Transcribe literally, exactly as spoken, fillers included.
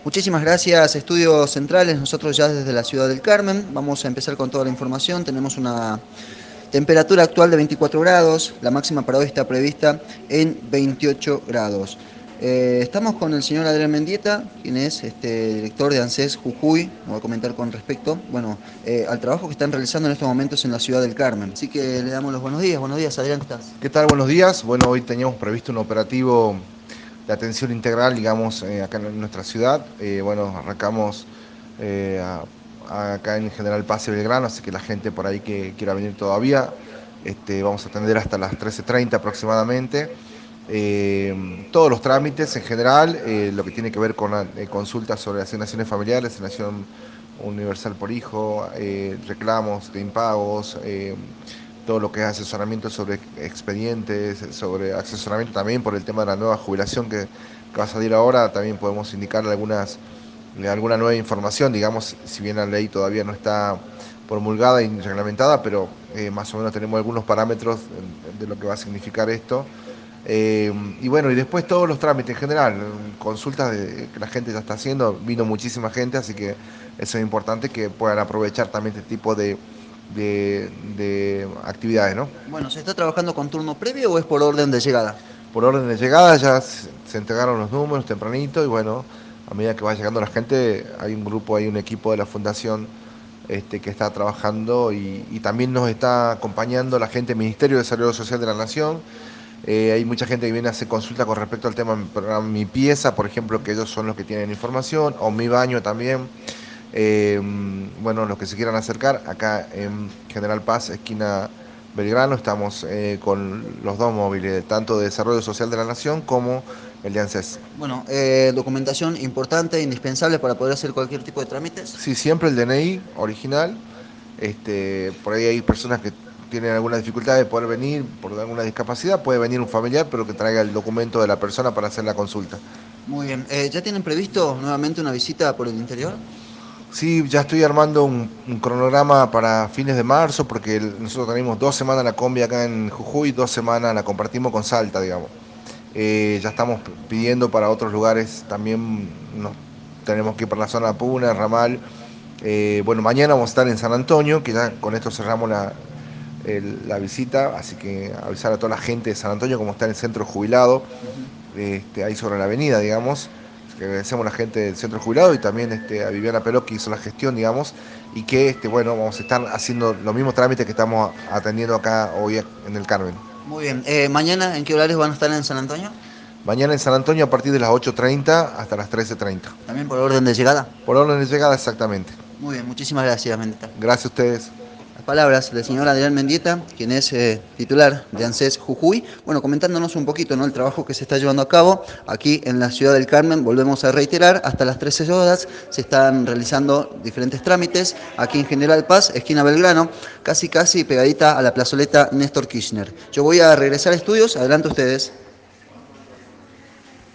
Muchísimas gracias, Estudios Centrales. Nosotros ya desde la ciudad del Carmen vamos a empezar con toda la información. Tenemos una temperatura actual de veinticuatro grados, la máxima para hoy está prevista en veintiocho grados. Eh, estamos con el señor Adrián Mendieta, quien es este, director de ANSES Jujuy. Nos va a comentar con respecto bueno, eh, al trabajo que están realizando en estos momentos en la ciudad del Carmen. Así que le damos los buenos días. Buenos días, Adrián, ¿cómo estás? ¿Qué tal? Buenos días. Bueno, hoy teníamos previsto un operativo de atención integral, digamos, eh, acá en nuestra ciudad. Eh, bueno, arrancamos eh, a- a- acá en General Paz y Belgrano, así que la gente por ahí que quiera venir todavía, este, vamos a atender hasta las trece treinta aproximadamente. Eh, todos los trámites en general, eh, lo que tiene que ver con la, eh, consultas sobre asignaciones familiares, asignación universal por hijo, eh, reclamos de impagos, eh, todo lo que es asesoramiento sobre expedientes, sobre asesoramiento también por el tema de la nueva jubilación que, que va a salir ahora, también podemos indicarle algunas, eh, alguna nueva información, digamos, si bien la ley todavía no está promulgada y reglamentada, pero eh, más o menos tenemos algunos parámetros de, de lo que va a significar esto. Eh, y bueno, y después todos los trámites en general, consultas de, que la gente ya está haciendo, vino muchísima gente, así que eso es importante que puedan aprovechar también este tipo de, de, de actividades, ¿no? Bueno, ¿se está trabajando con turno previo o es por orden de llegada? Por orden de llegada ya se, se entregaron los números tempranito y bueno, a medida que va llegando la gente, hay un grupo, hay un equipo de la fundación este, que está trabajando y, y también nos está acompañando la gente del Ministerio de Salud Social de la Nación. Eh, hay mucha gente que viene a hacer consulta con respecto al tema del programa Mi Pieza, por ejemplo, que ellos son los que tienen información, o Mi Baño también. Eh, bueno, los que se quieran acercar, acá en General Paz, esquina Belgrano, estamos eh, con los dos móviles, tanto de Desarrollo Social de la Nación como el de ANSES. Bueno, eh, documentación importante, indispensable para poder hacer cualquier tipo de trámites. Sí, siempre el D N I original. Este, por ahí hay personas que tienen alguna dificultad de poder venir por alguna discapacidad, puede venir un familiar, pero que traiga el documento de la persona para hacer la consulta. Muy bien. Eh, ¿ya tienen previsto nuevamente una visita por el interior? Sí, ya estoy armando un, un cronograma para fines de marzo, porque el- nosotros tenemos dos semanas la combi acá en Jujuy, dos semanas la compartimos con Salta, digamos. Eh, ya estamos p- pidiendo para otros lugares, también nos tenemos que ir para la zona de Puna, Ramal. Eh, bueno, mañana vamos a estar en San Antonio, que ya con esto cerramos la, el- la visita, así que avisar a toda la gente de San Antonio como está en el centro jubilado, Ujú. este, ahí sobre la avenida, digamos. Que agradecemos a la gente del centro jubilado y también este, a Viviana Peló que hizo la gestión, digamos, y que este, bueno, vamos a estar haciendo los mismos trámites que estamos atendiendo acá hoy en el Carmen. Muy bien. Eh, ¿mañana en qué horarios van a estar en San Antonio? Mañana en San Antonio a partir de las ocho treinta hasta las trece treinta. También por orden de llegada. Por orden de llegada exactamente. Muy bien, muchísimas gracias, Mendieta. Gracias a ustedes. Las palabras del señor Adrián Mendieta, quien es eh, titular de ANSES Jujuy, bueno, comentándonos un poquito, ¿no?, el trabajo que se está llevando a cabo aquí en la ciudad del Carmen. Volvemos a reiterar, hasta las trece horas se están realizando diferentes trámites aquí en General Paz, esquina Belgrano, casi casi pegadita a la plazoleta Néstor Kirchner. Yo voy a regresar a estudios, adelante ustedes.